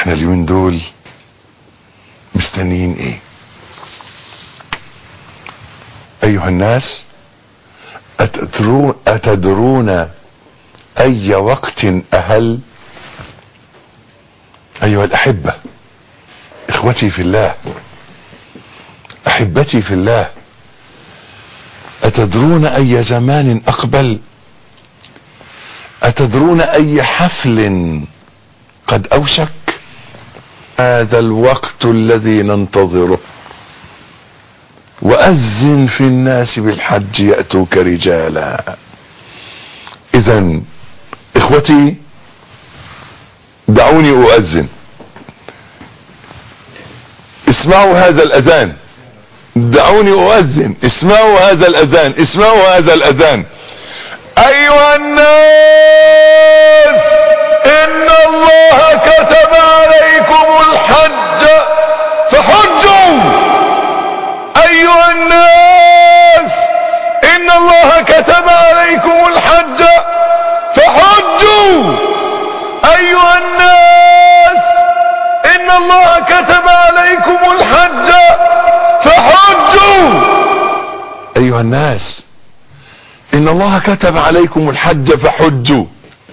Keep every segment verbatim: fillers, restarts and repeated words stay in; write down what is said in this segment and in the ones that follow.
احنا اليومين دول مستنيين ايه؟ ايها الناس، أتدرون, أتدرون اي وقت اهل؟ ايها الاحبة، اخوتي في الله، احبتي في الله، أتدرون أي زمان أقبل؟ أتدرون أي حفل قد أوشك؟ هذا الوقت الذي ننتظره. وأذن في الناس بالحج يأتوك رجالا. إذن إخوتي دعوني أؤذن. اسمعوا هذا الأذان، دعوني أؤذن. اسمعوا هذا الأذان، اسمعوا هذا الأذان. أيها الناس، إن الله كتب عليكم الحج فحجوا. أيها الناس، إن الله كتب عليكم الحج فحجوا. أيها الناس، إن الله كتب عليكم الحج فحجوا. أيها الناس، إن الله كتب عليكم الحج فحجوا.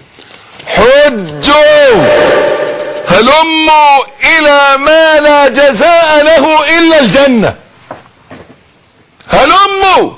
حجوا، هلموا إلى ما لا جزاء له إلا الجنة. هلموا